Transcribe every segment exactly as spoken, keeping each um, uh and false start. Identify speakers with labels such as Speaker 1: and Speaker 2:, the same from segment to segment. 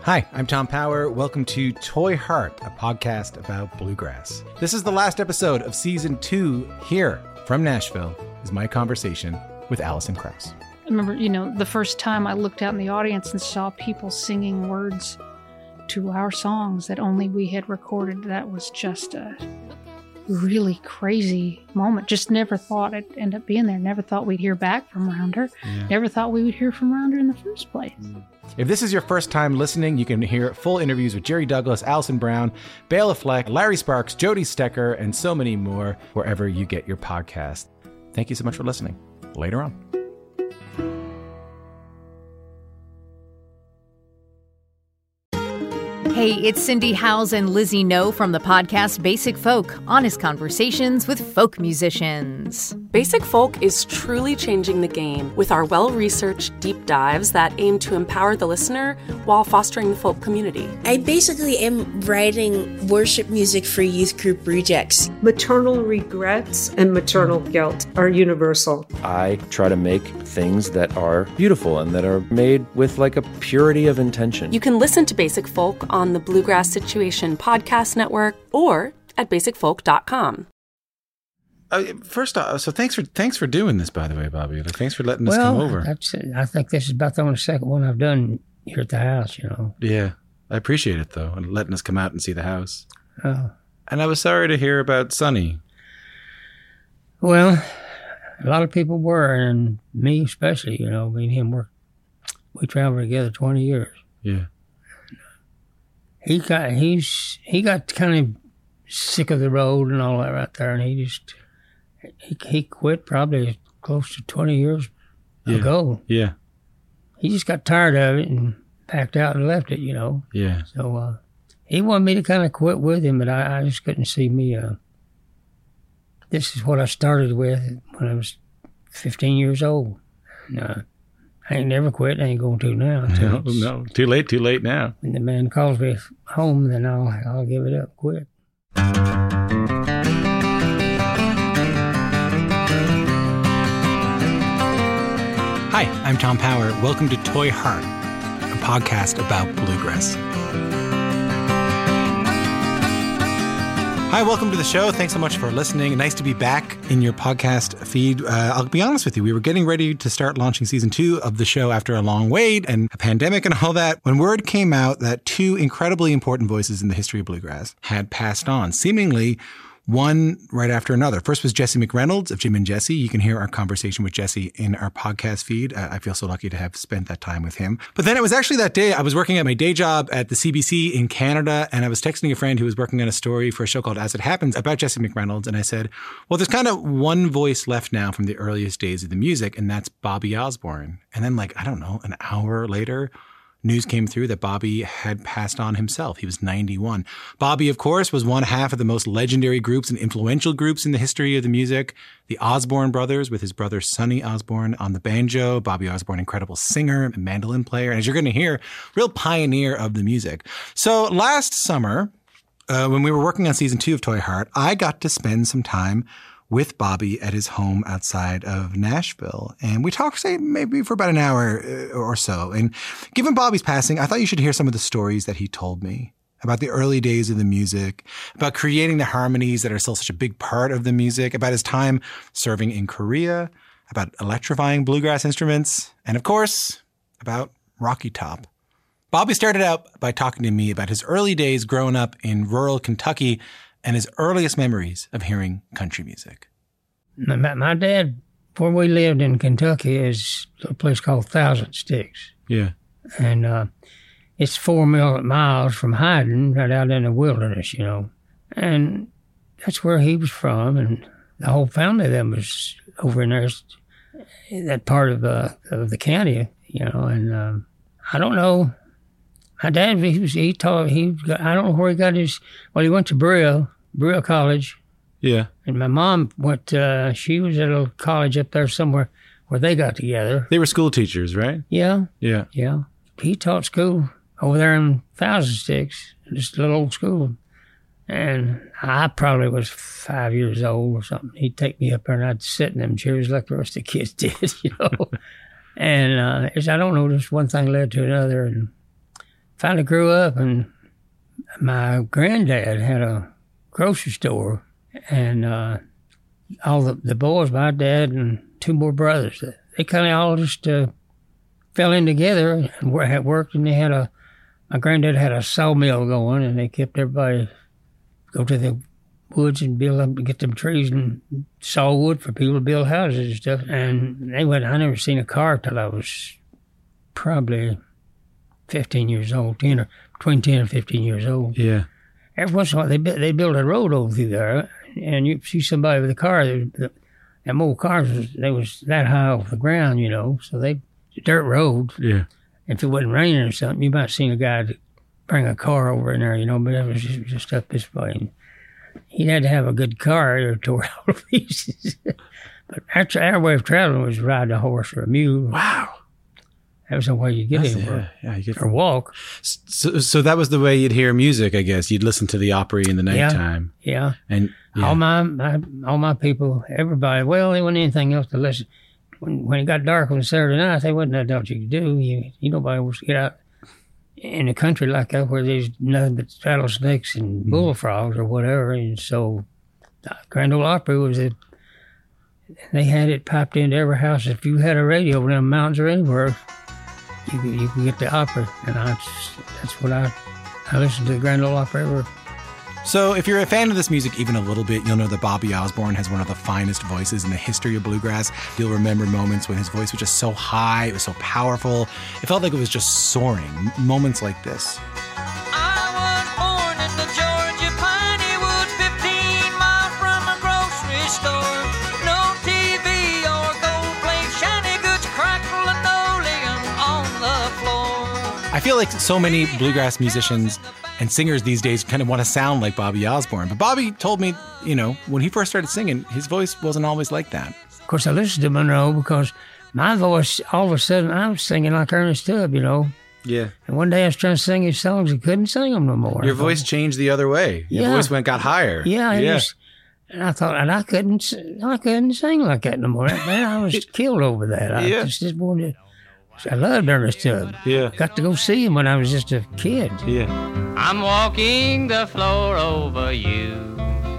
Speaker 1: Hi, I'm Tom Power. Welcome to Toy Heart, a podcast about bluegrass. This is the last episode of season two. Here from Nashville is my conversation with Alison Krauss.
Speaker 2: I remember, you know, the first time I looked out in the audience and saw people singing words to our songs that only we had recorded. That was just a really crazy moment. Just never thought it'd end up being there. Never thought we'd hear back from Rounder. Yeah. Never thought we would hear from Rounder in the first place.
Speaker 1: If this is your first time listening, you can hear full interviews with Jerry Douglas, Alison Brown, Bela Fleck, Larry Sparks, Jody Stecker, and so many more wherever you get your podcast. Thank you so much for listening. Later on.
Speaker 3: Hey, it's Cindy Howes and Lizzie No from the podcast Basic Folk, honest conversations with folk musicians.
Speaker 4: Basic Folk is truly changing the game with our well-researched deep dives that aim to empower the listener while fostering the folk community.
Speaker 5: I basically am writing worship music for youth group rejects.
Speaker 6: Maternal regrets and maternal guilt are universal.
Speaker 7: I try to make things that are beautiful and that are made with like a purity of intention.
Speaker 4: You can listen to Basic Folk on the Bluegrass Situation Podcast Network or at basic folk dot com.
Speaker 1: Uh, first off, so thanks for thanks for doing this, by the way, Bobby. Like, thanks for letting us
Speaker 8: well,
Speaker 1: come over.
Speaker 8: That's, I think this is about the only second one I've done here at the house, you know.
Speaker 1: Yeah, I appreciate it, though, and letting us come out and see the house.
Speaker 8: Oh.
Speaker 1: And I was sorry to hear about Sonny.
Speaker 8: Well, a lot of people were, and me especially, you know. Me and him were, we traveled together twenty years.
Speaker 1: Yeah.
Speaker 8: He got, he's, he got kind of sick of the road and all that right there, and he just... He, he quit probably close to twenty years
Speaker 1: yeah.
Speaker 8: ago.
Speaker 1: Yeah.
Speaker 8: He just got tired of it and packed out and left it, you know.
Speaker 1: Yeah.
Speaker 8: So uh, he wanted me to kind of quit with him, but I, I just couldn't see me. Uh, this is what I started with when I was fifteen years old. And, uh, I ain't never quit. I ain't going to now.
Speaker 1: No, no. Too late, too late now.
Speaker 8: When the man calls me home, then I'll, I'll give it up, quit.
Speaker 1: Hi, I'm Tom Power. Welcome to Toy Heart, a podcast about bluegrass. Hi, welcome to the show. Thanks so much for listening. Nice to be back in your podcast feed. Uh, I'll be honest with you. We were getting ready to start launching season two of the show after a long wait and a pandemic and all that, when word came out that two incredibly important voices in the history of bluegrass had passed on, seemingly one right after another. First was Jesse McReynolds of Jim and Jesse. You can hear our conversation with Jesse in our podcast feed. Uh, I feel so lucky to have spent that time with him. But then it was actually that day I was working at my day job at the C B C in Canada, and I was texting a friend who was working on a story for a show called As It Happens about Jesse McReynolds. And I said, well, there's kind of one voice left now from the earliest days of the music, and that's Bobby Osborne. And then like, I don't know, an hour later, news came through that Bobby had passed on himself. He was ninety-one. Bobby, of course, was one half of the most legendary groups and influential groups in the history of the music. The Osborne brothers, with his brother Sonny Osborne on the banjo. Bobby Osborne, incredible singer and mandolin player. And as you're going to hear, real pioneer of the music. So last summer, uh, when we were working on season two of Toy Heart, I got to spend some time with Bobby at his home outside of Nashville. And we talked, say, maybe for about an hour or so. And given Bobby's passing, I thought you should hear some of the stories that he told me about the early days of the music, about creating the harmonies that are still such a big part of the music, about his time serving in Korea, about electrifying bluegrass instruments, and of course, about Rocky Top. Bobby started out by talking to me about his early days growing up in rural Kentucky and his earliest memories of hearing country music.
Speaker 8: My, my dad, where we lived in Kentucky, is a place called Thousand Sticks.
Speaker 1: Yeah.
Speaker 8: And uh, it's four miles from Hyden, right out in the wilderness, you know. And that's where he was from, and the whole family of them was over in there, that part of, uh, of the county, you know. And um, I don't know. My dad, he was, he taught, he, I don't know where he got his, well, he went to Brill, Brill College.
Speaker 1: Yeah.
Speaker 8: And my mom went, uh, she was at a college up there somewhere where they got together.
Speaker 1: They were school teachers, right?
Speaker 8: Yeah.
Speaker 1: Yeah.
Speaker 8: Yeah. He taught school over there in Thousand Sticks, just a little old school. And I probably was five years old or something. He'd take me up there and I'd sit in them chairs like the rest of the kids did, you know. And uh, I don't know, just one thing led to another. And finally grew up, and my granddad had a grocery store, and uh, all the, the boys, my dad and two more brothers, they kind of all just uh, fell in together and were, had worked, and they had a, my granddad had a sawmill going, and they kept everybody go to the woods and build up, get them trees and saw wood for people to build houses and stuff. And they went, I never seen a car till I was probably fifteen years old, ten or between ten and fifteen years old.
Speaker 1: Yeah.
Speaker 8: Every once in a while, they they built a road over through there, and you see somebody with a car. They, them old cars, was, they was that high off the ground, you know. So they dirt road.
Speaker 1: Yeah.
Speaker 8: If it wasn't raining or something, you might seen a guy bring a car over in there, you know. But it was just, just up this way. And he had to have a good car or tore all to pieces. But our, our way of traveling was ride a horse or a mule.
Speaker 1: Wow.
Speaker 8: That was the way you get
Speaker 1: That's,
Speaker 8: anywhere.
Speaker 1: Yeah, yeah, you get
Speaker 8: or walk.
Speaker 1: So, so that was the way you'd hear music, I guess. You'd listen to the Opry in the nighttime.
Speaker 8: Yeah, yeah.
Speaker 1: And yeah.
Speaker 8: all my, my all my people, everybody. Well, there wasn't anything else to listen. When when it got dark on Saturday night, there wasn't nothing else you could do. You, you nobody wants to get out in a country like that where there's nothing but rattlesnakes and mm-hmm. bullfrogs or whatever. And so, the Grand Ole Opry was a. They had it piped into every house. If you had a radio in the mountains or anywhere, you could, you could get the opera, and I, that's what I I listened to the Grand Ole Opry ever.
Speaker 1: So if you're a fan of this music even a little bit, you'll know that Bobby Osborne has one of the finest voices in the history of bluegrass. You'll remember moments when his voice was just so high, it was so powerful. It felt like it was just soaring. Moments like this.
Speaker 9: I was born in the Georgia piney woods, fifteen miles from a grocery store. No T V or gold plate, shiny goods, crackle linoleum on the floor.
Speaker 1: I feel like so many bluegrass musicians and singers these days kind of want to sound like Bobby Osborne. But Bobby told me, you know, when he first started singing, his voice wasn't always like that.
Speaker 8: Of course, I listened to Monroe because my voice, all of a sudden, I was singing like Ernest Tubb, you know.
Speaker 1: Yeah.
Speaker 8: And one day I was trying to sing his songs and couldn't sing them no more.
Speaker 1: Your voice changed the other way. Your
Speaker 8: yeah.
Speaker 1: voice went got higher.
Speaker 8: Yeah.
Speaker 1: Yeah.
Speaker 8: Was, and I thought, and I couldn't, I couldn't sing like that no more. Man, I was killed over that. I
Speaker 1: yeah.
Speaker 8: just, just wanted to. I loved Ernest Tubb.
Speaker 1: Yeah.
Speaker 8: Got to go see him when I was just a kid.
Speaker 1: Yeah.
Speaker 9: I'm walking the floor over you.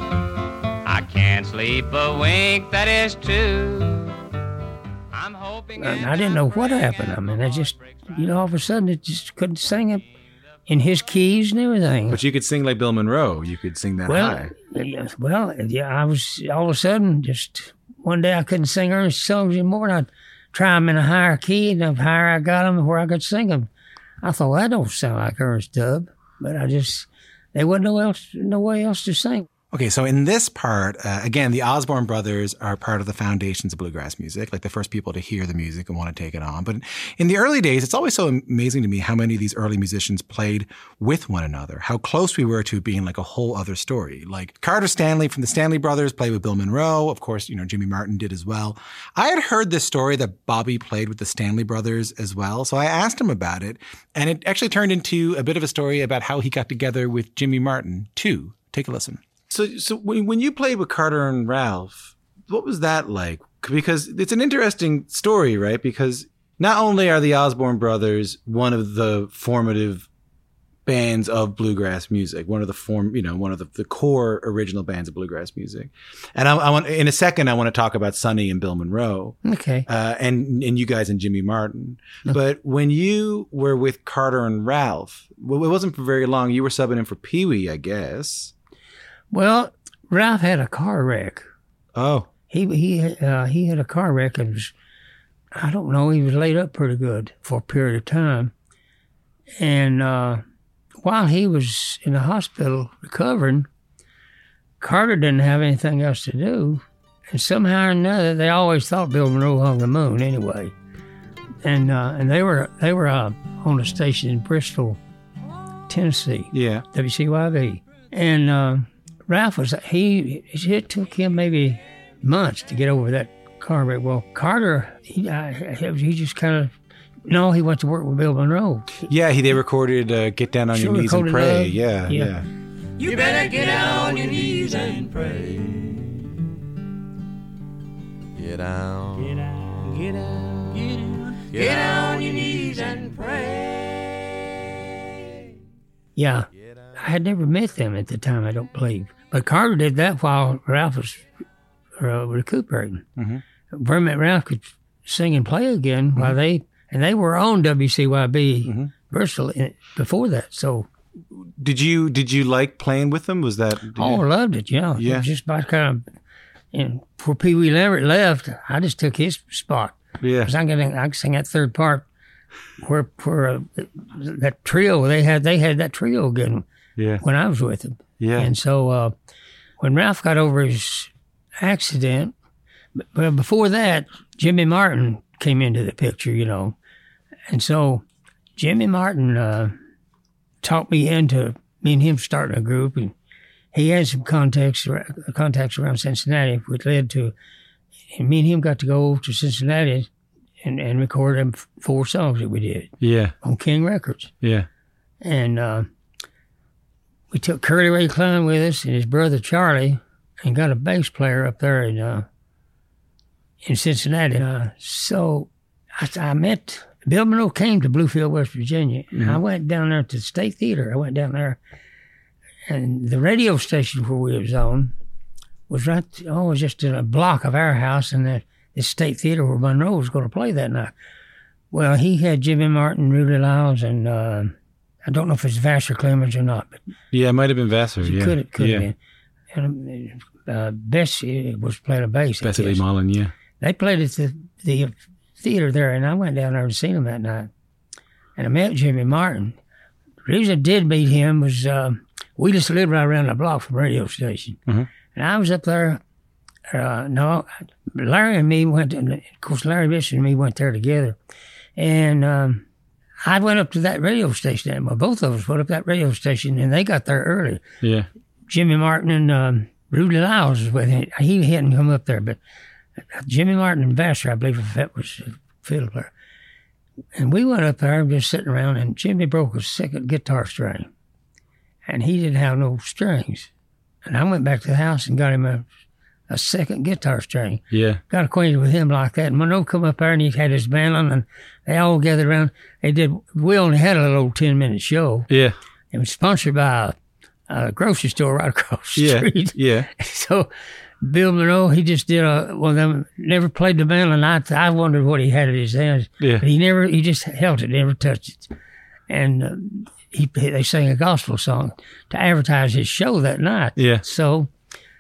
Speaker 9: I can't sleep a wink, that is true. I'm hoping.
Speaker 8: And I didn't know what happened. I mean, I just, you know, all of a sudden it just couldn't sing it in his keys and everything.
Speaker 1: But you could sing like Bill Monroe. You could sing that
Speaker 8: well,
Speaker 1: high.
Speaker 8: Well, yeah, I was, all of a sudden, just one day I couldn't sing Ernest songs anymore, and I'd try them in a higher key, and the higher I got them, where I could sing them. I thought, well, that don't sound like Ernest Tubb, but I just, there wasn't no else, no way else to sing.
Speaker 1: Okay, so in this part, uh, again, the Osborne brothers are part of the foundations of bluegrass music, like the first people to hear the music and want to take it on. But in the early days, it's always so amazing to me how many of these early musicians played with one another, how close we were to being like a whole other story. Like Carter Stanley from the Stanley Brothers played with Bill Monroe. Of course, you know, Jimmy Martin did as well. I had heard this story that Bobby played with the Stanley Brothers as well, so I asked him about it, and it actually turned into a bit of a story about how he got together with Jimmy Martin, too. Take a listen. So, so when when you played with Carter and Ralph, what was that like? Because it's an interesting story, right? Because not only are the Osborne brothers one of the formative bands of bluegrass music, one of the form, you know, one of the, the core original bands of bluegrass music, and I, I want in a second I want to talk about Sonny and Bill Monroe,
Speaker 8: okay,
Speaker 1: uh, and and you guys and Jimmy Martin. Okay. But when you were with Carter and Ralph, well, it wasn't for very long. You were subbing in for Pee Wee, I guess.
Speaker 8: Well, Ralph had a car wreck.
Speaker 1: Oh.
Speaker 8: He he uh, he had a car wreck and was, I don't know, he was laid up pretty good for a period of time. And uh, while he was in the hospital recovering, Carter didn't have anything else to do. And somehow or another, they always thought Bill Monroe hung the moon anyway. And uh, and they were they were uh, on a station in Bristol, Tennessee.
Speaker 1: Yeah.
Speaker 8: W C Y V. And uh, Ralph was, he, it took him maybe months to get over that car wreck. Well, Carter, he, uh, he just kind of, no, he went to work with Bill Monroe.
Speaker 1: Yeah, he, they recorded uh, Get Down on
Speaker 8: sure,
Speaker 1: Your Knees and Pray.
Speaker 8: Love.
Speaker 1: Yeah, yeah, yeah.
Speaker 9: You better get down on your knees and pray.
Speaker 10: Get down.
Speaker 9: Get down. Get down. Get down. Get down on your knees and pray.
Speaker 8: Yeah. I had never met them at the time, I don't believe. But Carter did that while Ralph was uh, recuperating.
Speaker 1: Mm-hmm.
Speaker 8: Vermont Ralph could sing and play again mm-hmm. while they, and they were on W C Y B mm-hmm. Bristol before that. So,
Speaker 1: did you did you like playing with them? Was that?
Speaker 8: Oh,
Speaker 1: you...
Speaker 8: I loved it. Yeah,
Speaker 1: yeah.
Speaker 8: It was just about kind of. And before Pee Wee Lambert left, I just took his spot.
Speaker 1: Yeah,
Speaker 8: because I could I could sing that third part where where uh, that trio they had they had that trio again.
Speaker 1: Yeah,
Speaker 8: when I was with them.
Speaker 1: Yeah,
Speaker 8: and so uh, when Ralph got over his accident, well, before that, Jimmy Martin came into the picture, you know, and so Jimmy Martin uh, talked me into me and him starting a group, and he had some contacts contacts around Cincinnati, which led to, and me and him got to go to Cincinnati and, and record them four songs that we did.
Speaker 1: Yeah,
Speaker 8: on King Records.
Speaker 1: Yeah,
Speaker 8: and uh, we took Curly Ray Klein with us and his brother Charlie, and got a bass player up there in uh, in Cincinnati. Uh, so I, I met Bill Monroe came to Bluefield, West Virginia, and mm-hmm. I went down there to the State Theater. I went down there, and the radio station where we was on was right, oh, it was just in a block of our house, and the, the State Theater where Monroe was going to play that night. Well, he had Jimmy Martin, Rudy Lyles, and uh, I don't know if it's Vassar Clemens or not, but
Speaker 1: yeah, it might have been Vassar. Yeah,
Speaker 8: could it could
Speaker 1: yeah.
Speaker 8: have been. And uh, Bessie was playing a bass.
Speaker 1: Bessie Lee Mullen, yeah.
Speaker 8: They played at the the theater there, and I went down there and seen them that night. And I met Jimmy Martin. The reason I did meet him was uh, we just lived right around the block from the radio station.
Speaker 1: Mm-hmm.
Speaker 8: And I was up there. Uh, no, Larry and me went, to, of course, Larry Bishop and me went there together. And um, I went up to that radio station. Well, both of us went up to that radio station, and they got there early.
Speaker 1: Yeah.
Speaker 8: Jimmy Martin and um, Rudy Lyles was with him. He hadn't come up there, but Jimmy Martin and Vassar, I believe, if that was a fiddle player. And we went up there just sitting around, and Jimmy broke a second guitar string. And he didn't have no strings. And I went back to the house and got him a, a second guitar string.
Speaker 1: Yeah.
Speaker 8: Got acquainted with him like that. And Monroe come up there, and he had his band on, and they all gathered around. They did, we only had a little ten-minute show.
Speaker 1: Yeah.
Speaker 8: It was sponsored by a, a grocery store right across the
Speaker 1: yeah.
Speaker 8: street.
Speaker 1: Yeah.
Speaker 8: So Bill Monroe, he just did a, well, them, never played the mandolin. I, I wondered what he had in his hands.
Speaker 1: Yeah.
Speaker 8: But he never, he just held it, never touched it. And uh, he, they sang a gospel song to advertise his show that night.
Speaker 1: Yeah.
Speaker 8: So,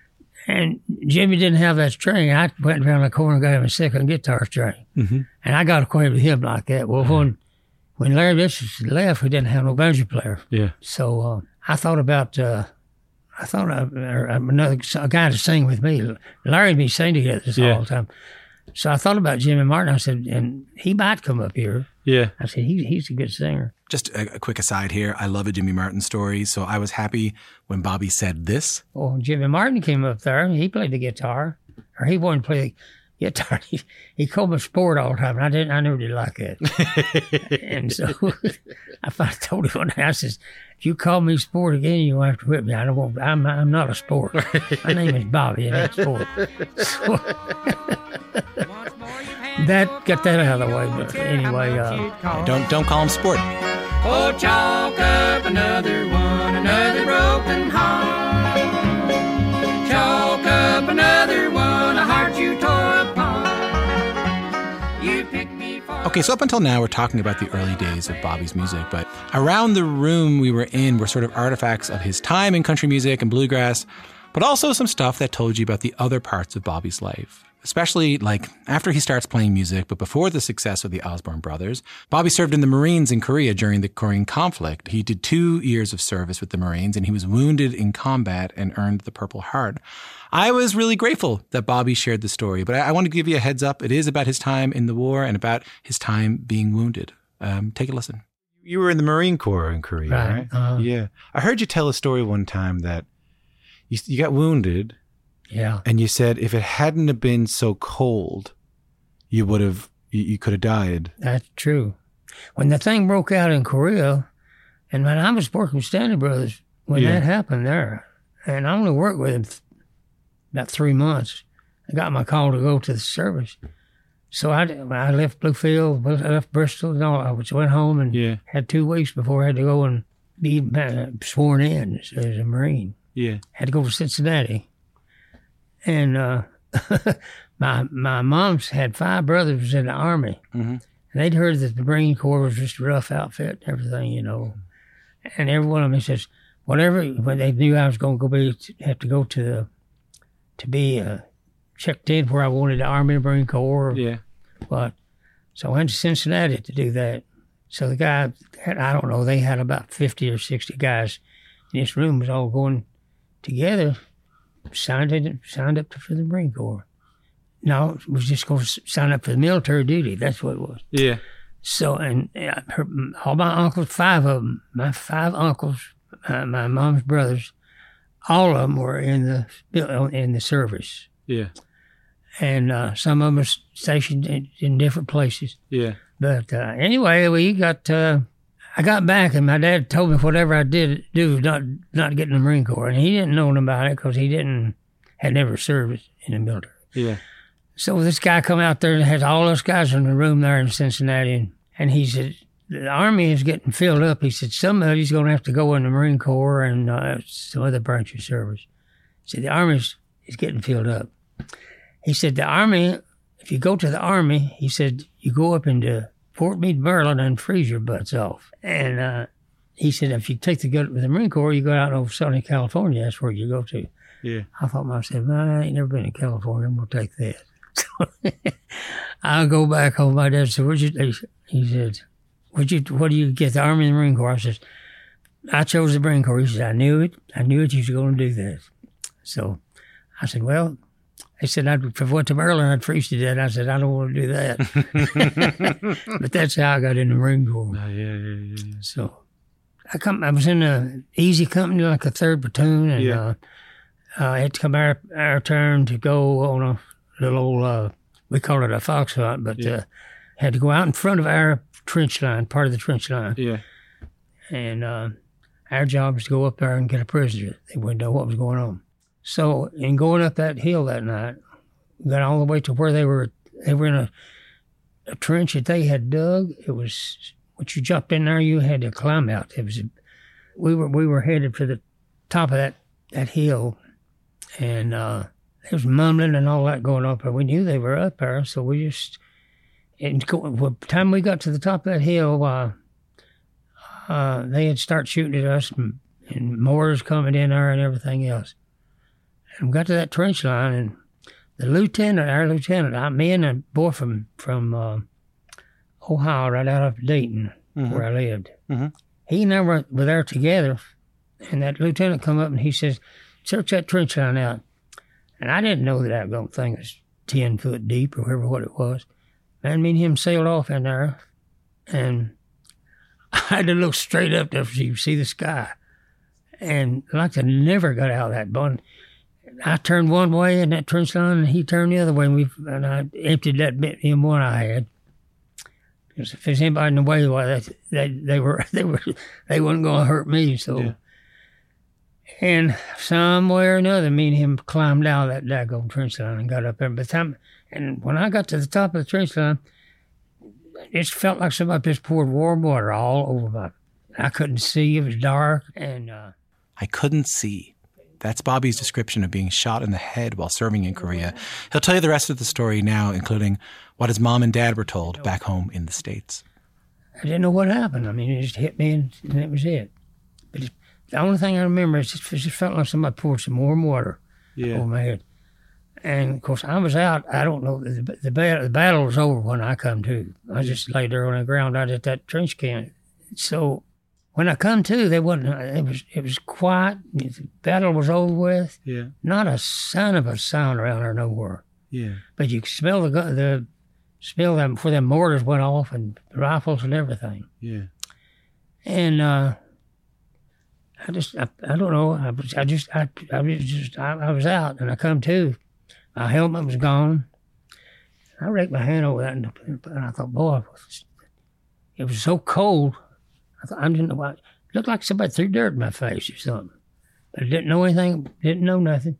Speaker 8: and Jimmy didn't have that string. I went around the corner and got him a second guitar string.
Speaker 1: Mm-hmm.
Speaker 8: And I got acquainted with him like that. Well, when, when Larry Bishop left, we didn't have no banjo player.
Speaker 1: Yeah.
Speaker 8: So uh, I thought about, uh, I thought of, or another a guy to sing with me. Larry and me sing together
Speaker 1: yeah.
Speaker 8: all the time. So I thought about Jimmy Martin. I said, and he might come up here.
Speaker 1: Yeah.
Speaker 8: I said, he, he's a good singer.
Speaker 1: Just a, a quick aside here. I love a Jimmy Martin story, so I was happy when Bobby said this.
Speaker 8: Oh, Jimmy Martin came up there. He played the guitar, or he wanted to play the guitar. He, he called me sport all the time, and I didn't. I never did like that. And so I finally told him one day, I says, if you call me sport again, you'll have to whip me. I don't want. I'm I'm not a sport. My name is Bobby, and that's sport. So that got that out of the way. But anyway, uh,
Speaker 1: don't don't call him sport.
Speaker 9: Oh, chalk up another one, another broken heart. Chalk up another one, a heart you tore apart. You picked me for...
Speaker 1: Okay, so up until now, we're talking about the early days of Bobby's music, but around the room we were in were sort of artifacts of his time in country music and bluegrass, but also some stuff that told you about the other parts of Bobby's life. Especially like after he starts playing music, but before the success of the Osborne Brothers. Bobby served in the Marines in Korea during the Korean conflict. He did two years of service with the Marines, and he was wounded in combat and earned the Purple Heart. I was really grateful that Bobby shared the story, but I, I want to give you a heads up. It is about his time in the war and about his time being wounded. Um, take a listen. You were in the Marine Corps in Korea, right?
Speaker 8: Right. Uh,
Speaker 1: yeah. I heard you tell a story one time that you, you got wounded.
Speaker 8: Yeah.
Speaker 1: And you said if it hadn't have been so cold, you would have, you, you could have died.
Speaker 8: That's true. When the thing broke out in Korea, and when I was working with Stanley Brothers, when
Speaker 1: Yeah.
Speaker 8: that happened there, and I only worked with him th- about three months, I got my call to go to the service. So I, I left Bluefield, I left Bristol, and all. I was, went home and
Speaker 1: Yeah.
Speaker 8: had two weeks before I had to go and be uh, sworn in as, as a Marine.
Speaker 1: Yeah.
Speaker 8: Had to go to Cincinnati. And uh, my my mom's had five brothers in the Army.
Speaker 1: Mm-hmm.
Speaker 8: And they'd heard that the Marine Corps was just a rough outfit and everything, you know. And every one of them says, whatever, when they knew I was going to go be, have to go to the, to be uh, checked in where I wanted the Army, Marine Corps.
Speaker 1: Yeah.
Speaker 8: But, so I went to Cincinnati to do that. So the guy, had, I don't know, they had about fifty or sixty guys in this room, was all going together, signed in, signed up for the Marine Corps. No, it was just going to sign up for the military duty. That's what it was.
Speaker 1: Yeah.
Speaker 8: So, and uh, her, all my uncles, five of them, my five uncles, uh, my mom's brothers, all of them were in the in the service.
Speaker 1: Yeah.
Speaker 8: And uh, some of them were stationed in, in different places.
Speaker 1: Yeah.
Speaker 8: But uh, anyway, we got, uh, I got back and my dad told me whatever I did do, not not get in the Marine Corps. And he didn't know about it because he didn't, had never served in the military.
Speaker 1: Yeah.
Speaker 8: So this guy come out there and has all those guys in the room there in Cincinnati. And, and he said, the Army is getting filled up. He said, some of you's going to have to go in the Marine Corps and uh, some other branch of service. He said, the Army is getting filled up. He said, the Army, if you go to the Army, he said, you go up into Fort Meade, Maryland, and freeze your butts off. And uh, he said, if you take the gun with the Marine Corps, you go out over Southern California. That's where you go to.
Speaker 1: Yeah.
Speaker 8: I thought to myself, well, I ain't never been in California. I'm going to take that. So I'll go back home. My dad said, what'd you, he said, what'd you, what do you get, the Army and the Marine Corps? I said, I chose the Marine Corps. He said, I knew it. I knew it. You was going to do that. So I said, well, they said, I'd, if I went to Maryland, I'd freeze to death. I said, I don't want to do that. But that's how I got in the Marine Corps.
Speaker 1: Oh, yeah, yeah, yeah, yeah.
Speaker 8: So I come, I was in a easy company, like a third platoon, and
Speaker 1: Yeah.
Speaker 8: uh, uh, it had to come our, our turn to go on a little old, uh, we call it a fox hunt, but
Speaker 1: Yeah.
Speaker 8: uh, had to go out in front of our trench line, part of the trench line.
Speaker 1: Yeah.
Speaker 8: And uh, our job was to go up there and get a prisoner. They wouldn't know what was going on. So, in going up that hill that night, we got all the way to where they were. They were in a, a trench that they had dug. It was, once you jumped in there, you had to climb out. It was, we were we were headed for the top of that, that hill, and uh, there was mumbling and all that going on. But we knew they were up there, so we just. And go, by the time we got to the top of that hill, uh, uh, they had started shooting at us, and, and mortars coming in there and everything else. And we got to that trench line, and the lieutenant, our lieutenant, I, me and a boy from from uh, Ohio, right out of Dayton, mm-hmm. where I lived,
Speaker 1: mm-hmm.
Speaker 8: he and I were, were there together, and that lieutenant come up and he says, search that trench line out. And I didn't know that that little thing was ten foot deep or whatever what it was. And me and him sailed off in there, and I had to look straight up there so you could see the sky. And like I never got out of that bun. I turned one way in that trench line, and he turned the other way, and, we, and I emptied that bit in one I had. Because if there's anybody in the way, well, they, they, they were they were they wasn't going to hurt me. So, yeah. And some way or another, me and him climbed out of that daggone trench line and got up there. By the time, and when I got to the top of the trench line, it just felt like somebody just poured warm water all over my. I couldn't see; it was dark, and uh,
Speaker 1: I couldn't see. That's Bobby's description of being shot in the head while serving in Korea. He'll tell you the rest of the story now, including what his mom and dad were told back home in the States.
Speaker 8: I didn't know what happened. I mean, it just hit me, and, and that was it. But it, the only thing I remember is it just felt like somebody poured some warm water
Speaker 1: yeah.
Speaker 8: over my head. And, of course, I was out. I don't know. The, the, the battle was over when I come to. I just laid there on the ground out at that trench camp. So when I come to, they wasn't. It was it was quiet. The battle was over with.
Speaker 1: Yeah.
Speaker 8: Not a sign of a sound around there nowhere.
Speaker 1: Yeah.
Speaker 8: But you could smell the the smell them before them mortars went off and the rifles and everything.
Speaker 1: Yeah.
Speaker 8: And uh, I just I, I don't know. I was I just I I was just I, I was out and I come to. My helmet was gone. I raked my hand over that and, and I thought, boy, it was so cold. I thought, I didn't know why. It looked like somebody threw dirt in my face or something. But I didn't know anything, didn't know nothing.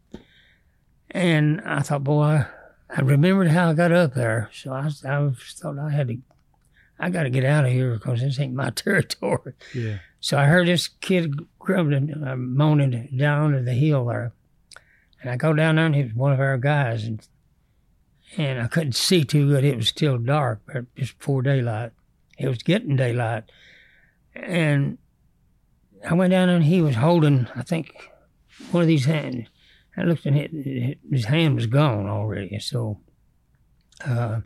Speaker 8: And I thought, boy, I, I remembered how I got up there. So I, I thought I had to, I got to get out of here because this ain't my territory.
Speaker 1: Yeah.
Speaker 8: So I heard this kid grumbling, uh, moaning down under the hill there. And I go down there, and he was one of our guys. And and I couldn't see too good. It was still dark, but just before daylight. It was getting daylight. And I went down there, and he was holding, I think, one of these hands. I looked, and it, his hand was gone already. So uh,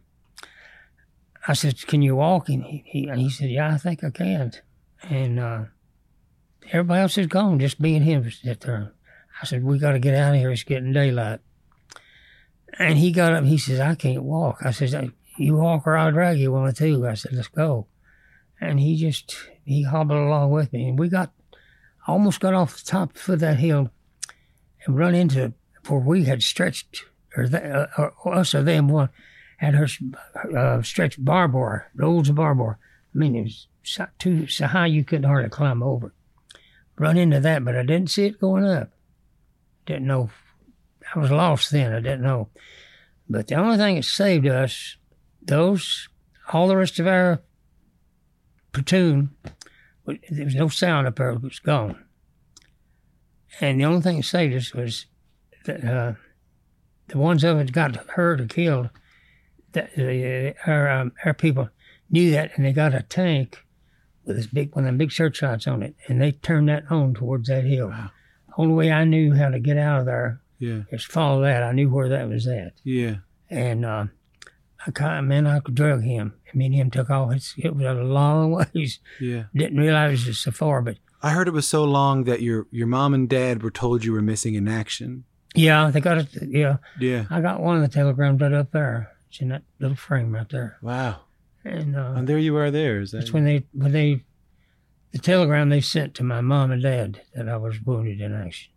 Speaker 8: I said, "Can you walk?" And he, he, he said, "Yeah, I think I can." And uh, everybody else is gone, just me and him sit there. I said, "We got to get out of here. It's getting daylight." And he got up, and he says, "I can't walk." I said, "You walk or I'll drag you one or two." I said, "Let's go." And he just, he hobbled along with me. And we got, almost got off the top of that hill and run into where we had stretched, or, the, uh, or us or them, one had her uh, stretched barbed wire, rolls of barbed wire. I mean, it was so, too, so high you couldn't hardly climb over. Run into that, but I didn't see it going up. Didn't know. I was lost then. I didn't know. But the only thing that saved us, those, all the rest of our platoon, there was no sound up there. It was gone. And the only thing that saved us was that uh, the ones of us that got hurt or killed, that, uh, our, um, our people knew that, and they got a tank with this big, one of them big searchlights on it, and they turned that on towards that hill. Wow. Only way I knew how to get out of there
Speaker 1: yeah.
Speaker 8: is follow that. I knew where that was at.
Speaker 1: Yeah.
Speaker 8: And uh, I kind man, I could drug him. Me and him took off. It's, it was a long ways.
Speaker 1: Yeah.
Speaker 8: Didn't realize it was so far, but
Speaker 1: I heard it was so long that your your mom and dad were told you were missing in action.
Speaker 8: Yeah, they got it. Yeah.
Speaker 1: Yeah.
Speaker 8: I got one of the telegrams right up there. It's in that little frame right there.
Speaker 1: Wow.
Speaker 8: And uh,
Speaker 1: and there you are. There is that.
Speaker 8: That's when they when they the telegram they sent to my mom and dad that I was wounded in action.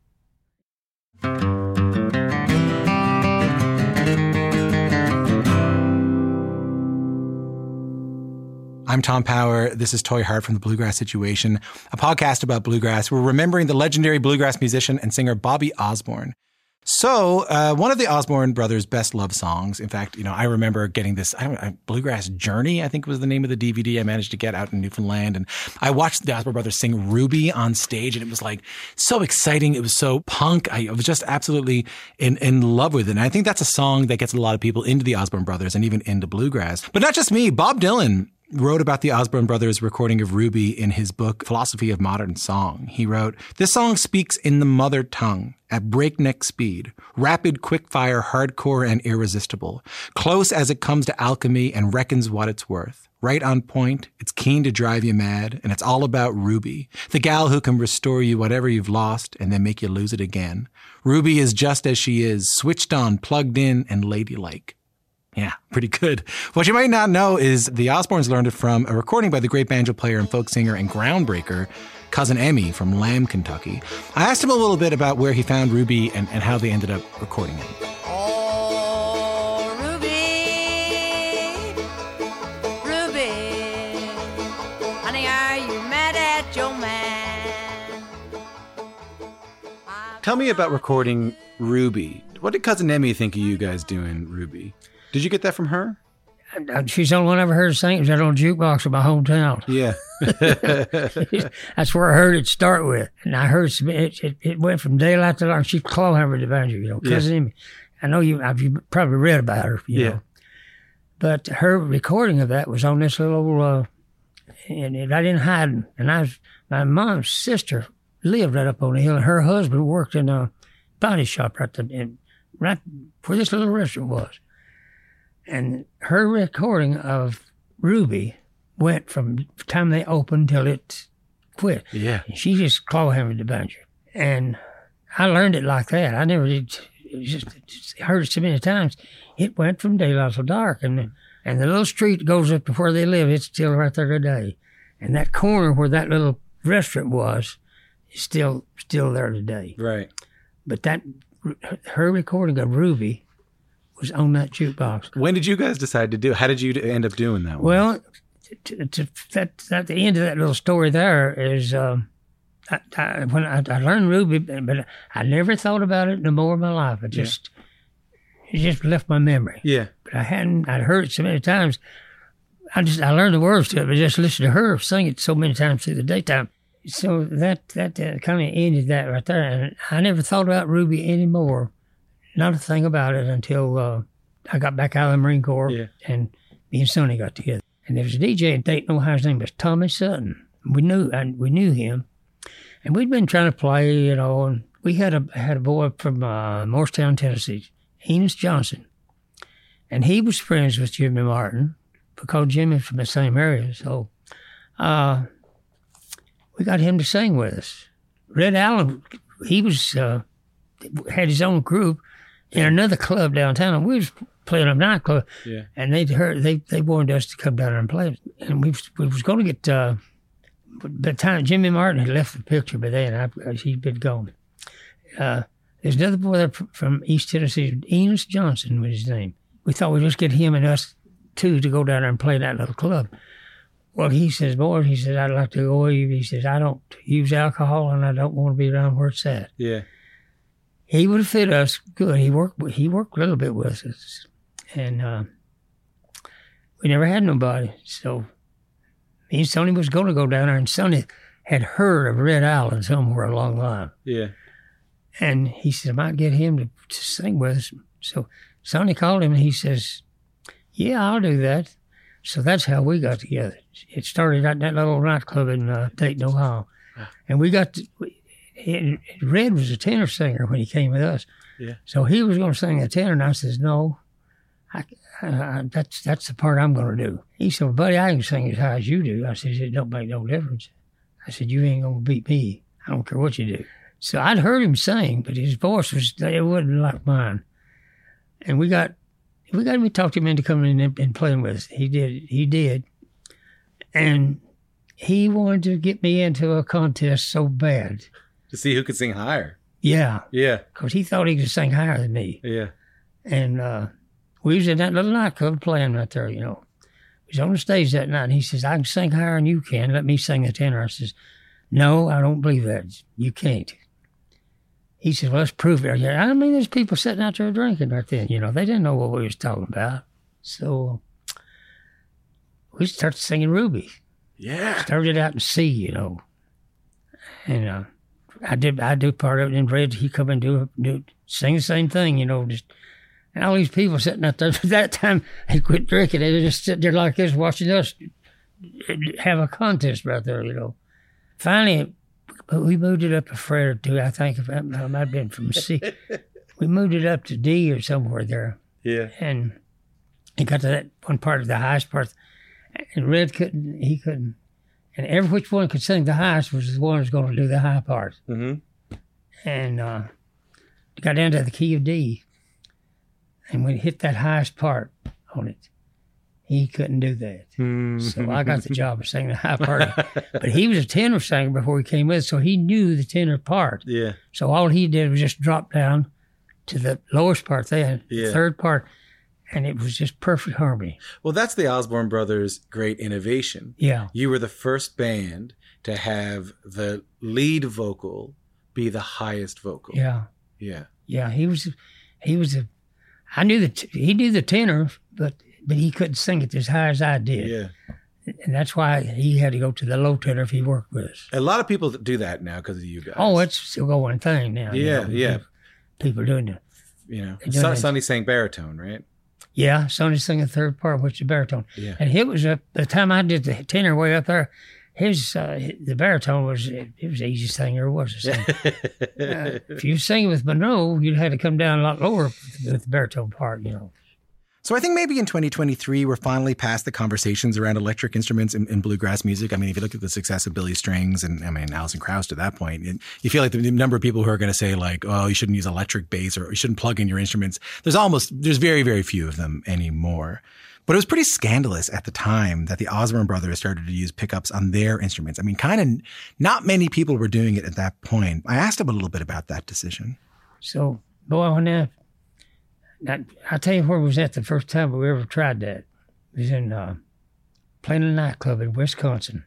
Speaker 1: I'm Tom Power. This is Toy Hart from The Bluegrass Situation, a podcast about bluegrass. We're remembering the legendary bluegrass musician and singer Bobby Osborne. So, uh, one of the Osborne brothers' best loved songs, in fact, you know, I remember getting this, I don't know, Bluegrass Journey, I think was the name of the D V D I managed to get out in Newfoundland. And I watched the Osborne brothers sing Ruby on stage, and it was like so exciting. It was so punk. I was just absolutely in, in love with it. And I think that's a song that gets a lot of people into the Osborne brothers and even into bluegrass. But not just me. Bob Dylan wrote about the Osborne brothers' recording of Ruby in his book, Philosophy of Modern Song. He wrote, "This song speaks in the mother tongue, at breakneck speed, rapid, quick-fire, hardcore, and irresistible, close as it comes to alchemy and reckons what it's worth. Right on point, it's keen to drive you mad, and it's all about Ruby, the gal who can restore you whatever you've lost and then make you lose it again. Ruby is just as she is, switched on, plugged in, and ladylike." Yeah, pretty good. What you might not know is the Osbornes learned it from a recording by the great banjo player and folk singer and groundbreaker, Cousin Emmy from Lamb, Kentucky. I asked him a little bit about where he found Ruby and, and how they ended up recording it.
Speaker 9: Oh, Ruby, Ruby, honey, are you mad at your man?
Speaker 1: Tell me about recording Ruby. What did Cousin Emmy think of you guys doing Ruby? Did you get that from her?
Speaker 8: She's the only one I ever heard sing. It was that old jukebox in my hometown.
Speaker 1: Yeah.
Speaker 8: That's where I heard it start with. And I heard it, it, it went from daylight to dark. She clawhammered the banjo, you know. Cousin Emmy. I know you, I've you probably read about her, you
Speaker 1: yeah.
Speaker 8: know. But her recording of that was on this little, uh, and it, I didn't hide. And I was, my mom's sister lived right up on the hill, and her husband worked in a body shop right there, in, right where this little restaurant was. And her recording of Ruby went from the time they opened till it quit.
Speaker 1: Yeah.
Speaker 8: And she just claw-hammered the banjo. And I learned it like that. I never did, it was just, just heard it so many times. It went from daylight till dark. And, and the little street goes up to where they live. It's still right there today. And that corner where that little restaurant was is still still there today.
Speaker 1: Right.
Speaker 8: But that, her recording of Ruby was on that jukebox.
Speaker 1: When did you guys decide to do it? How did you end up doing that one?
Speaker 8: Well, to, to, that, at the end of that little story there is, um, I, I, when I, I learned Ruby, but I never thought about it no more in my life. It just, yeah. it just left my memory.
Speaker 1: Yeah.
Speaker 8: But I hadn't, I'd heard it so many times. I just I learned the words to it, but just listen to her sing it so many times through the daytime. So that that uh, kind of ended that right there. And I never thought about Ruby anymore, not a thing about it until uh, I got back out of the Marine Corps yeah. and me and Sonny got together. And there was a D J in Dayton, Ohio. His name was Tommy Sutton. We knew and we knew him, and we'd been trying to play, you know. And we had a had a boy from uh, Morristown, Tennessee, Enos Johnson, and he was friends with Jimmy Martin because Jimmy's from the same area. So uh, we got him to sing with us. Red Allen, he was uh, had his own group in another club downtown, and we was playing a nightclub, yeah. and they'd heard they they wanted us to come down there and play, and we was, we was going to get. Uh, by the time Jimmy Martin had left the picture, by then I, he'd been gone. Uh, there's another boy there from East Tennessee, Enos Johnson was his name. We thought we'd just get him and us two to go down there and play that little club. Well, he says, boy, he says, I'd like to go with you. He says, I don't use alcohol and I don't want to be around where it's at.
Speaker 1: Yeah.
Speaker 8: He would have fit us good. He worked he worked a little bit with us. And uh, we never had nobody. So me and Sonny was going to go down there, and Sonny had heard of Red Allen somewhere along the line.
Speaker 1: Yeah.
Speaker 8: And he said, I might get him to, to sing with us. So Sonny called him, and he says, yeah, I'll do that. So that's how we got together. It started at that little nightclub in uh, Dayton, Ohio. And we got to, it, Red was a tenor singer when he came with us.
Speaker 1: Yeah.
Speaker 8: So he was going to sing a tenor, and I says, no, I, I, that's that's the part I'm going to do. He said, well, buddy, I can sing as high as you do. I said, it don't make no difference. I said, you ain't going to beat me. I don't care what you do. So I'd heard him sing, but his voice was, it wasn't like mine. And we got, we got him to talk him into coming in and, and playing with us. He did, he did. And he wanted to get me into a contest so bad.
Speaker 1: To see who could sing higher.
Speaker 8: Yeah.
Speaker 1: Yeah.
Speaker 8: Because he thought he could sing higher than me.
Speaker 1: Yeah.
Speaker 8: And uh, we was in that little nightclub playing right there, you know. He was on the stage that night, and he says, I can sing higher than you can. Let me sing the tenor. I says, no, I don't believe that. You can't. He said, well, let's prove it. I mean, there's people sitting out there drinking right then, you know. They didn't know what we was talking about. So we started singing Ruby.
Speaker 1: Yeah.
Speaker 8: Started out in C, you know. And uh, I did I do part of it, and Red, he come and do, do sing the same thing, you know. Just and all these people sitting out there, at that time, they quit drinking. They just sit there like this watching us have a contest right there, you know. Finally, we moved it up a fret or two, I think. It might have been from C. We moved it up to D or somewhere there.
Speaker 1: Yeah.
Speaker 8: And it got to that one part of the highest part. And Red couldn't, he couldn't. And every which one could sing the highest was the one who was going to do the high part. Mm-hmm. And uh, got down to the key of D. And when it hit that highest part on it, he couldn't do that. Mm-hmm. So I got the job of singing the high part. But he was a tenor singer before he came with us, so he knew the tenor part.
Speaker 1: Yeah.
Speaker 8: So all he did was just drop down to the lowest part there,
Speaker 1: yeah.
Speaker 8: the third part, and it was just perfect harmony.
Speaker 1: Well, that's the Osborne Brothers' great innovation.
Speaker 8: Yeah.
Speaker 1: You were the first band to have the lead vocal be the highest vocal.
Speaker 8: Yeah.
Speaker 1: Yeah.
Speaker 8: Yeah, he was, he was a, I knew that he knew the tenor, but but he couldn't sing it as high as I did.
Speaker 1: Yeah.
Speaker 8: And that's why he had to go to the low tenor if he worked with us.
Speaker 1: A lot of people do that now because of you guys.
Speaker 8: Oh, it's still going thing now.
Speaker 1: Yeah,
Speaker 8: you know,
Speaker 1: yeah.
Speaker 8: People doing it.
Speaker 1: You know, Son, Sonny sang baritone, right?
Speaker 8: Yeah, Sonny sang the third part, which is baritone.
Speaker 1: Yeah.
Speaker 8: And it was, a, the time I did the tenor way up there, his uh, the baritone was, it, it was the easiest thing there was to sing. uh, if you sing with Monroe, you'd have to come down a lot lower with, with the baritone part, you know.
Speaker 1: So I think maybe in twenty twenty-three, we're finally past the conversations around electric instruments in, in bluegrass music. I mean, if you look at the success of Billy Strings and, I mean, Alison Krauss to that point, it, you feel like the number of people who are going to say like, oh, you shouldn't use electric bass or you shouldn't plug in your instruments. There's almost, there's very, very few of them anymore. But it was pretty scandalous at the time that the Osborne Brothers started to use pickups on their instruments. I mean, kind of not many people were doing it at that point. I asked him a little bit about that decision.
Speaker 8: So, boy, when that, Now, I'll tell you where we was at the first time we ever tried that. It was in uh, playing in a nightclub in Wisconsin.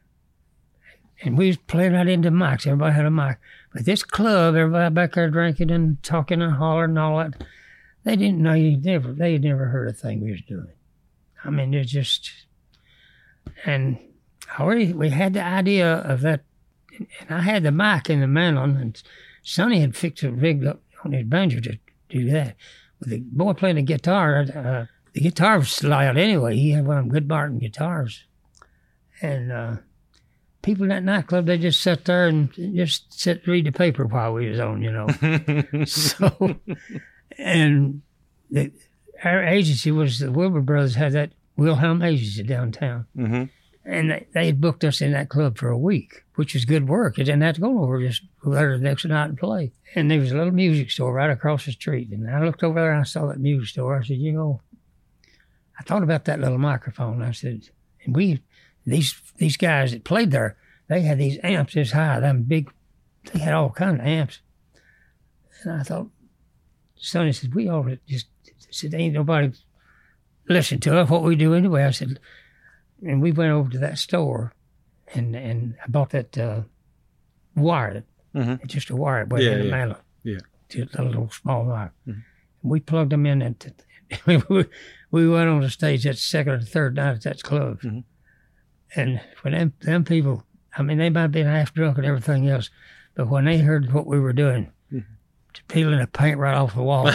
Speaker 8: And we was playing right into mics. Everybody had a mic. But this club, everybody back there drinking and talking and hollering and all that, they didn't know, you never, they had never heard a thing we was doing. I mean, it's just, And I already, we had the idea of that, and I had the mic in the mandolin, and Sonny had fixed a rig up on his banjo to do that. With the boy playing the guitar, uh, the guitar was loud anyway. He had one of them good Martin guitars. And uh, people in that nightclub, they just sat there and just sit and read the paper while we was on, you know. So, and the, our agency was, the Wilbur Brothers had that Wilhelm Agency downtown.
Speaker 1: Mm-hmm.
Speaker 8: And they, they had booked us in that club for a week, which was good work. It didn't have to go nowhere, just go there the next night and play. And there was a little music store right across the street. And I looked over there and I saw that music store. I said, you know, I thought about that little microphone. I said, and we, these these guys that played there, they had these amps this high, them big, they had all kind of amps. And I thought, Sonny said, we all just, said, ain't nobody listen to us, what we do anyway. I said, and we went over to that store, and and I bought that uh, wire, mm-hmm. just a wire, but
Speaker 1: yeah,
Speaker 8: in the
Speaker 1: yeah.
Speaker 8: mantle,
Speaker 1: yeah,
Speaker 8: to a little small wire.
Speaker 1: Mm-hmm.
Speaker 8: And we plugged them in, and we, we went on the stage that second or third night at that club. Mm-hmm. And when them, them people, I mean, they might have been half drunk and everything else, but when they heard what we were doing, mm-hmm. peeling the paint right off the walls,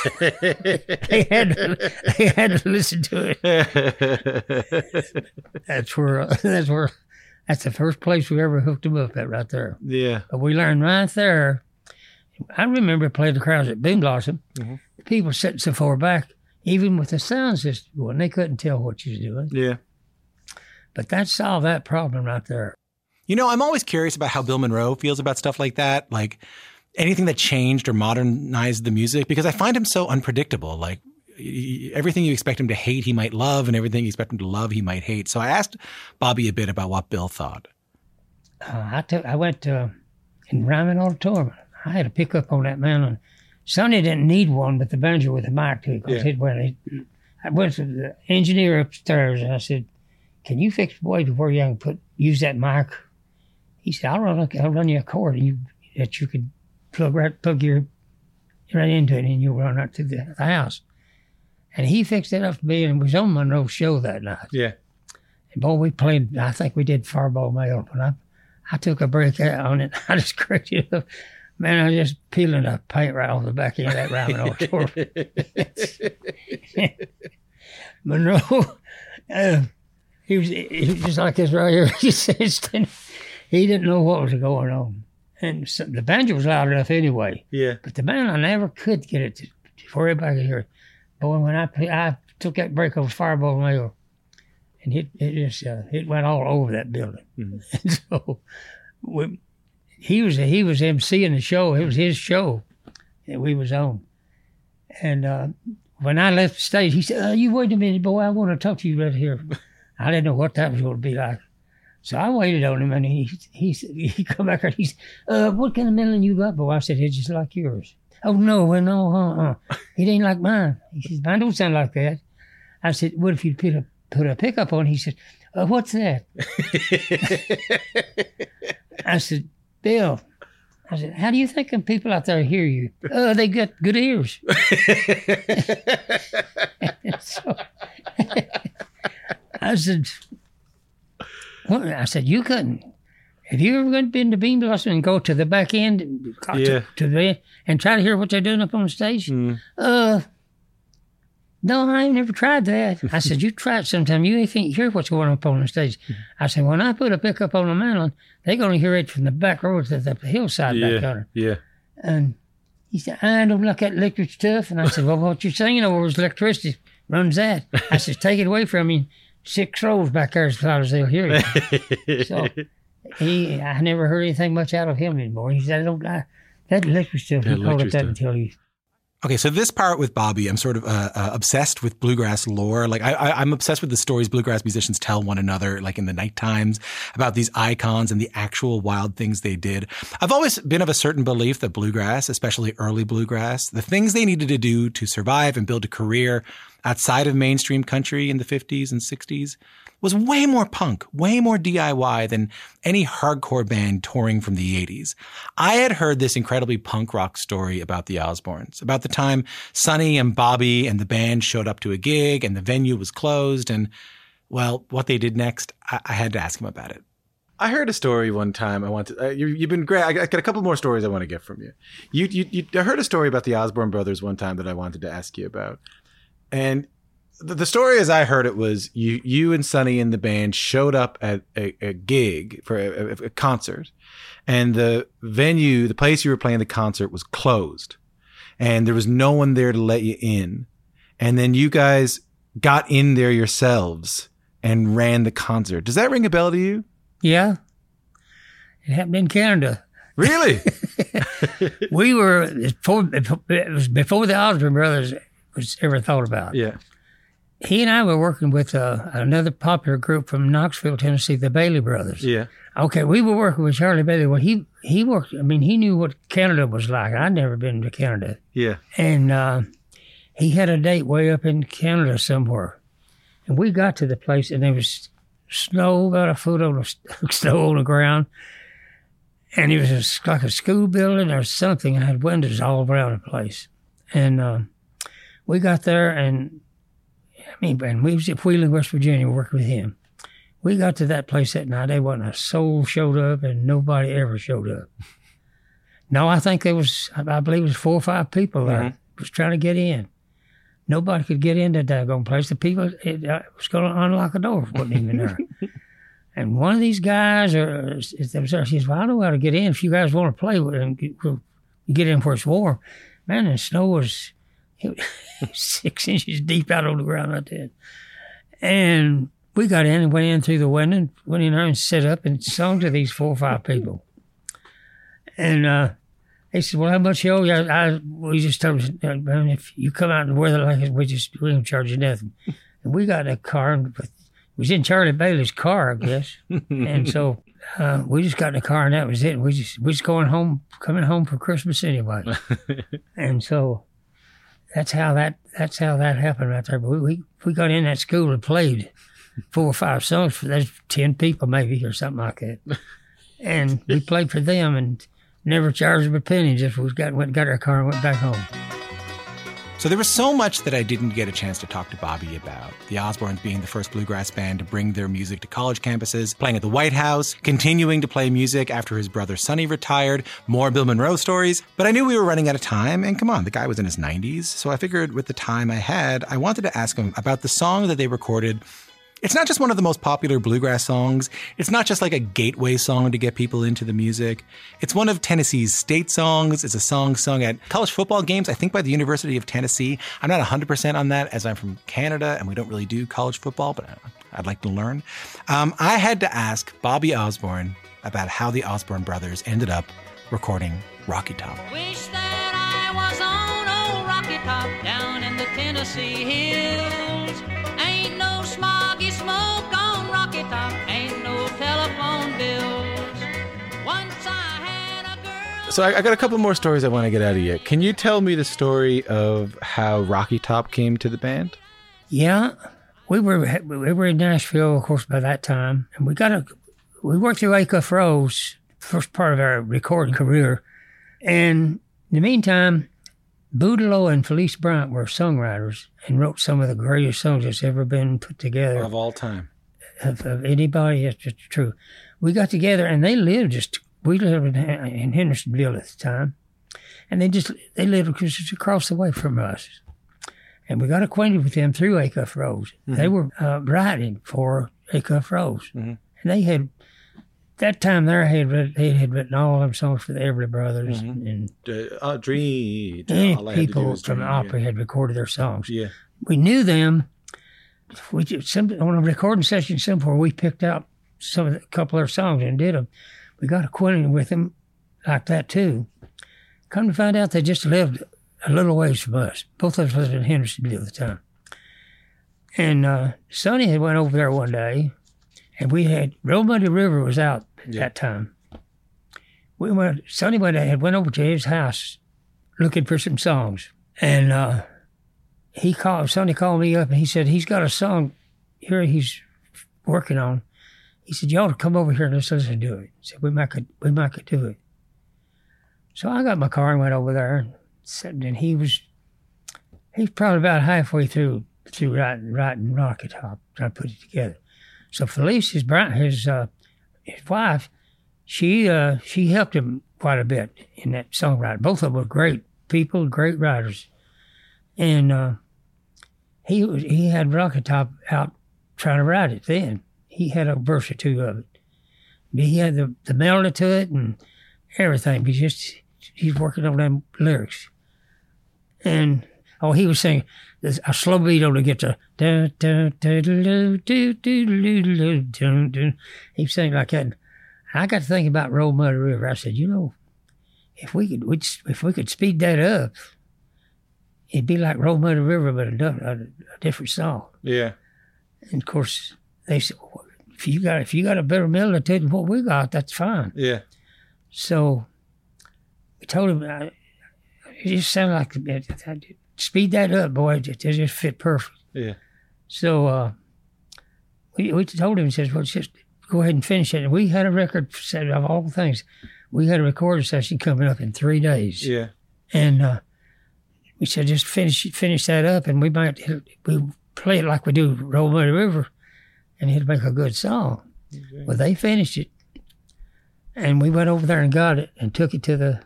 Speaker 8: they had to, they had to listen to it. That's where that's where that's the first place we ever hooked them up at, right there.
Speaker 1: Yeah.
Speaker 8: But we learned right there. I remember playing the crowds at Boom Blossom. Mm-hmm. The people sitting so far back, even with the sound system going, they couldn't tell what you was doing.
Speaker 1: Yeah.
Speaker 8: But that solved that problem right there.
Speaker 1: You know, I'm always curious about how Bill Monroe feels about stuff like that, like anything that changed or modernized the music, because I find him so unpredictable. Like everything you expect him to hate, he might love, and everything you expect him to love, he might hate. So I asked Bobby a bit about what Bill thought.
Speaker 8: Uh, I took, I went to, in Ryman Auditorium. I had a pickup on that mandolin. Sonny didn't need one, but the banjo with the mic too.
Speaker 1: Yeah.
Speaker 8: It, well, it, I went to the engineer upstairs and I said, "Can you fix the way to where you can put use that mic?" He said, "I'll run, I'll run you a cord and you, that you could plug right, plug your right into it, and you'll run right to the, the house." And he fixed it up for me, and it was on Monroe's show that night.
Speaker 1: Yeah.
Speaker 8: And boy, we played. I think we did Fireball Mail. When I, I took a break on it, I just cracked it up. Man, I was just peeling the paint right off the back end of that Ryman Auditorium. Monroe, uh, he was he was just like this right here. He said, he didn't know what was going on. And so the banjo was loud enough anyway.
Speaker 1: Yeah.
Speaker 8: But the band, I never could get it to, for everybody to hear it. Boy, when I play, I took that break over Fireball Mail, and it it just uh, it went all over that building. Mm-hmm. And so we, he was he was emceeing the show. It was his show that we was on. And uh, when I left the stage, he said, uh, "You wait a minute, boy. I want to talk to you right here." I didn't know what that was going to be like. So I waited on him, and he he he come back and he said, uh, "What kind of mandolin you got, boy?" I said, "It's just like yours." "Oh, no, well, no, uh-uh. It ain't like mine." He said, "Mine don't sound like that." I said, "What if you put a, put a pickup on?" He said, uh, "What's that?" I said, "Bill," I said, "how do you think people out there hear you?" "Oh, they got good ears." So, I said, well, I said, "You couldn't. Have you ever been to Beam Blossom and go to the back end, yeah. to, to the and try to hear what they're doing up on the stage?" Mm. Uh, no, I ain't never tried that. I said, "You try it sometime. You ain't think hear what's going on up on the stage." Mm. I said, "When I put a pickup on the mandolin, they're going to hear it from the back road to the hillside
Speaker 1: yeah.
Speaker 8: back there."
Speaker 1: Yeah.
Speaker 8: And he said, "I don't like that electric stuff." And I said, "Well, what you're singing over is electricity. Runs that." I said, "Take it away from me. Six rows back there as far as they'll hear you." So he, I never heard anything much out of him anymore. He said, "I don't like that electric stuff." That he called it that until he.
Speaker 1: Okay, so this part with Bobby, I'm sort of uh, uh, obsessed with bluegrass lore. Like I, I, I'm obsessed with the stories bluegrass musicians tell one another, like in the night times, about these icons and the actual wild things they did. I've always been of a certain belief that bluegrass, especially early bluegrass, the things they needed to do to survive and build a career outside of mainstream country in the fifties and sixties was way more punk, way more D I Y than any hardcore band touring from the eighties. I had heard this incredibly punk rock story about the Osbournes, about the time Sonny and Bobby and the band showed up to a gig and the venue was closed, and Well, what they did next, I, I had to ask him about it. I heard a story one time. I want to. Uh, you, you've been great. I got a couple more stories I want to get from you. You, you, you. I heard a story about the Osborne brothers one time that I wanted to ask you about, and the, the story, as I heard it, was you, you and Sonny and the band showed up at a, a gig for a, a, a concert, and the venue, the place you were playing the concert, was closed, and there was no one there to let you in, and then you guys got in there yourselves and ran the concert. Does that ring a bell to you?
Speaker 8: Yeah. It happened in Canada.
Speaker 1: Really?
Speaker 8: We were, before, it was before the Osborne brothers was ever thought about.
Speaker 1: Yeah.
Speaker 8: He and I were working with uh, another popular group from Knoxville, Tennessee, the Bailey Brothers.
Speaker 1: Yeah.
Speaker 8: Okay, we were working with Charlie Bailey. Well, he, he worked, I mean, he knew what Canada was like. I'd never been to Canada.
Speaker 1: Yeah.
Speaker 8: And uh, he had a date way up in Canada somewhere. And we got to the place, and there was snow, about a foot of snow on the ground. And it was just like a school building or something. It had windows all around the place. And uh, we got there, and I mean, and we was at Wheeling, West Virginia, working with him. We got to that place that night. There wasn't a soul showed up, and nobody ever showed up. No, I think there was, I believe it was four or five people there
Speaker 1: Mm-hmm.
Speaker 8: was trying to get in. Nobody could get into that daggone place. The people, it uh, was going to unlock a door, wasn't even there. And one of these guys, or uh, he says, well, I know how to get in. If you guys want to play with it, and we'll get in where it's warm. Man, the snow was six inches deep out on the ground right there. And we got in and went in through the window, went in there and set up and sung to these four or five people. And uh, they said, well, how much you owe you? I, I, we just told them, man, if you come out in the weather like this, we just, we don't charge you nothing. And we got in a car, and it was in Charlie Bailey's car, I guess. And so uh, we just got in the car, and that was it. We just, we just going home, coming home for Christmas anyway. And so that's how that, that's how that happened right there. But we, we, we got in that school and played four or five songs for those ten people maybe, or something like that. And we played for them and never charged them a penny, just we got, went, got our car and went back home.
Speaker 1: So there was so much that I didn't get a chance to talk to Bobby about. The Osbournes being the first bluegrass band to bring their music to college campuses, playing at the White House, continuing to play music after his brother Sonny retired, more Bill Monroe stories. But I knew we were running out of time, and come on, the guy was in his nineties. So I figured with the time I had, I wanted to ask him about the song that they recorded. It's not just one of the most popular bluegrass songs. It's not just like a gateway song to get people into the music. It's one of Tennessee's state songs. It's a song sung at college football games, I think by the University of Tennessee. I'm not one hundred percent on that, as I'm from Canada and we don't really do college football, but I'd like to learn. Um, I had to ask Bobby Osborne about how the Osborne brothers ended up recording Rocky Top.
Speaker 9: Wish that I was on old Rocky Top down in the Tennessee hills. Ain't no smoggy smoke on Rocky Top, ain't no telephone bills. Once I had a girl.
Speaker 1: So I, I got a couple more stories I want to get out of you. Can you tell me the story of how Rocky Top came to the band?
Speaker 8: Yeah, we were we were in Nashville, of course, by that time, and we got a we worked through Acuff Rose, first part of our recording career, and in the meantime, Boudleaux and Felice Bryant were songwriters and wrote some of the greatest songs that's ever been put together.
Speaker 1: Of all time.
Speaker 8: Of, of anybody, that's just true. We got together, and they lived just, we lived in, in Hendersonville at the time, and they just, they lived just across the way from us. And we got acquainted with them through Acuff Rose. Mm-hmm. They were uh, writing for Acuff Rose. Mm-hmm. And they had, that time there, they had, written, they had written all them songs for the Everly Brothers. Mm-hmm. And
Speaker 1: uh, Dream.
Speaker 8: Many people from the opera yeah. had recorded their songs.
Speaker 1: Yeah.
Speaker 8: We knew them. We just, some, on a recording session somewhere, we picked out some of the, a couple of their songs and did them. We got acquainted with them like that too. Come to find out, they just lived a little ways from us. Both of us lived in Hendersonville at the time. And uh, Sonny had went over there one day, and we had, Real Muddy River was out at yeah. that time. We went, Sonny went, had went over to his house looking for some songs. And uh, he called, Sonny called me up, and he said, he's got a song here he's working on. He said, you ought to come over here and let's listen to it. He said, we might could, we might could do it. So I got in my car and went over there, and, said, and he was, he was probably about halfway through, through writing, writing Rocky Top. trying to put it together. So Felice, his his uh, his wife, she uh, she helped him quite a bit in that songwriting. Both of them were great people, great writers, and uh, he was, he had Rocket Top out trying to write it. Then he had a verse or two of it. He had the, the melody to it and everything. He just he's working on them lyrics, and oh, he was singing a slow beat on the guitar. He was singing like that. And I got to thinking about Roll Muddy River. I said, you know, if we could, we'd, if we could speed that up, it'd be like Roll Muddy River, but a, a, a different song.
Speaker 1: Yeah.
Speaker 8: And of course, they said, well, if you got if you got a better melody than what we got, that's fine.
Speaker 1: Yeah.
Speaker 8: So we told him, I, it just sounded like it, speed that up, boy. It, it just fit perfect.
Speaker 1: Yeah.
Speaker 8: So uh, we we told him, he says, well, just go ahead and finish it. And we had a record set of all things. We had a recording session coming up in three days.
Speaker 1: Yeah.
Speaker 8: And uh, we said, just finish finish that up, and we might we play it like we do Roll Muddy River, and it'll make a good song. Okay. Well, they finished it, and we went over there and got it and took it to the.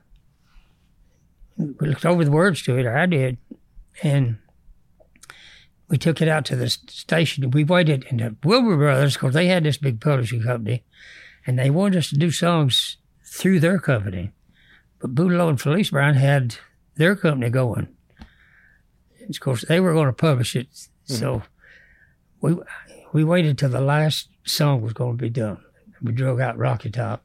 Speaker 8: We looked over the words to it, or I did, and we took it out to the station. We waited, and the Wilbur Brothers, because they had this big publishing company, and they wanted us to do songs through their company. But Boudleaux and Felice Brown had their company going. And of course, they were going to publish it, mm-hmm. so we we waited till the last song was going to be done. We drug out Rocky Top,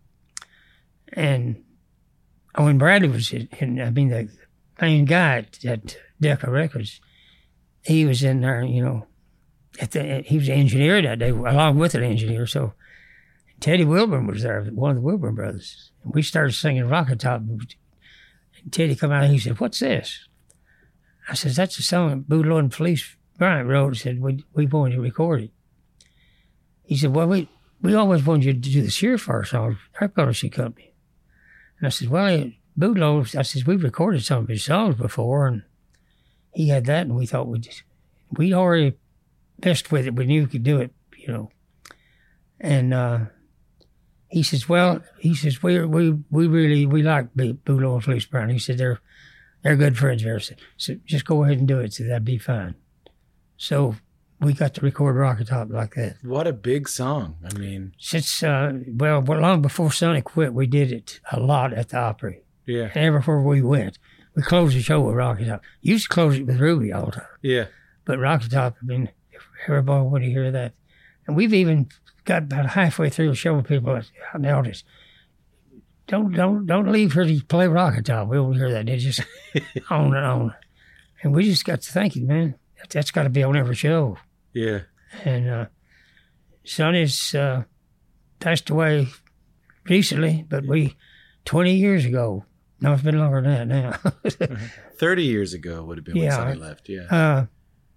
Speaker 8: and Owen Bradley was, in, I mean, the main guy at, at Decca Records. He was in there, you know, at the, he was an engineer that day, along with an engineer. So Teddy Wilburn was there, one of the Wilburn brothers. And we started singing Rocket Top. And Teddy come out and he said, "What's this?" I said, "That's a song that Boudleaux and Felice Bryant wrote." He said, we, we wanted to record it. He said, "Well, we, we always wanted you to do the Surefire song, our publishing company." And I said, "Well, Boudleaux," I said, "we've recorded some of his songs before, and he had that, and we thought we'd, we'd already messed with it. We knew we could do it, you know." And uh, he says, "Well," he says, we we we really, we like Boudleaux and Felice Brown." He said, they're they're good friends of ours. So just go ahead and do it. So that'd be fine. So we got to record Rocket Top like that.
Speaker 1: What a big song. I mean.
Speaker 8: Since, uh, well, long before Sonny quit, we did it a lot at the Opry.
Speaker 1: Yeah.
Speaker 8: And everywhere we went. We closed the show with Rocket Top. Used to close it with Ruby all the time.
Speaker 1: Yeah.
Speaker 8: But Rocket Top, I mean, everybody would hear that. And we've even got about halfway through the show with people out in the audience. Don't, don't, don't leave here to play Rocket Top. We won't hear that. They just on and on. And we just got to thinking, man, that, that's got to be on every show.
Speaker 1: Yeah.
Speaker 8: And uh, Sonny's uh, passed away recently, but we, twenty years ago, no, it's been longer than that now.
Speaker 1: thirty years ago would have been
Speaker 8: yeah,
Speaker 1: when Sonny left, yeah.
Speaker 8: Uh,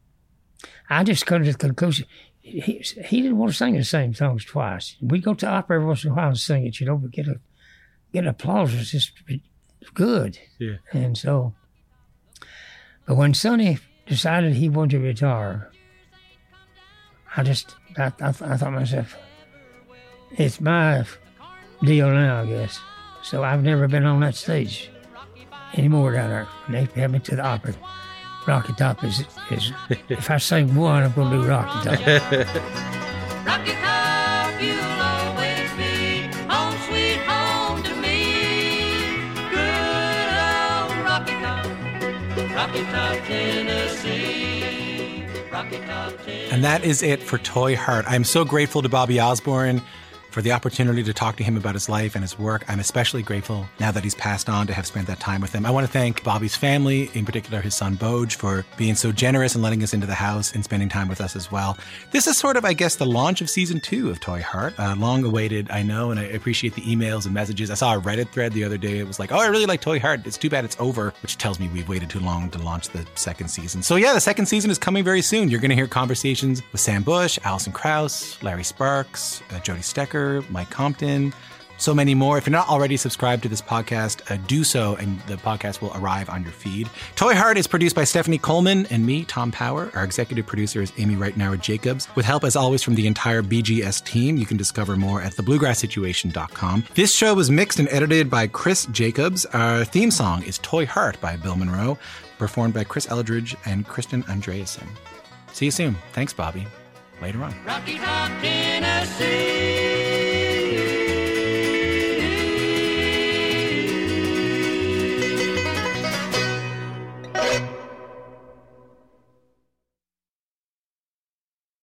Speaker 8: I just come to the conclusion, he, he didn't want to sing the same songs twice. We'd go to opera every once in a while and sing it, you know, but get a, get applause was just good.
Speaker 1: Yeah.
Speaker 8: And so, but when Sonny decided he wanted to retire, I just, I, I, I thought to myself, it's my deal now, I guess. So I've never been on that stage anymore down there. They had me to the opera. Rocket Top is, is if I sing one, I'm going to do Rocket Top.
Speaker 9: Rocket Top, you'll always be home sweet home to me. Good old Rocket Top, Rocket Top, Tennessee. Rocket Top, Tennessee.
Speaker 1: And that is it for Toy Heart. I'm so grateful to Bobby Osborne for the opportunity to talk to him about his life and his work. I'm especially grateful now that he's passed on to have spent that time with him. I want to thank Bobby's family, in particular his son Boj, for being so generous and letting us into the house and spending time with us as well. This is sort of, I guess, the launch of season two of Toy Heart. Uh, long awaited, I know, and I appreciate the emails and messages. I saw a Reddit thread the other day. It was like, "Oh, I really like Toy Heart. It's too bad it's over," which tells me we've waited too long to launch the second season. So yeah, the second season is coming very soon. You're going to hear conversations with Sam Bush, Alison Krauss, Larry Sparks, uh, Jody Stecker, Mike Compton, so many more. If you're not already subscribed to this podcast, uh, do so, and the podcast will arrive on your feed. Toy Heart is produced by Stephanie Coleman and me, Tom Power. Our executive producer is Amy Reitnauer Jacobs, with help, as always, from the entire B G S team. You can discover more at the bluegrass situation dot com. This show was mixed and edited by Chris Jacobs. Our theme song is Toy Heart by Bill Monroe, performed by Chris Eldridge and Kristen Andreasen. See you soon. Thanks, Bobby. Later on.
Speaker 9: Rocky Top, Tennessee.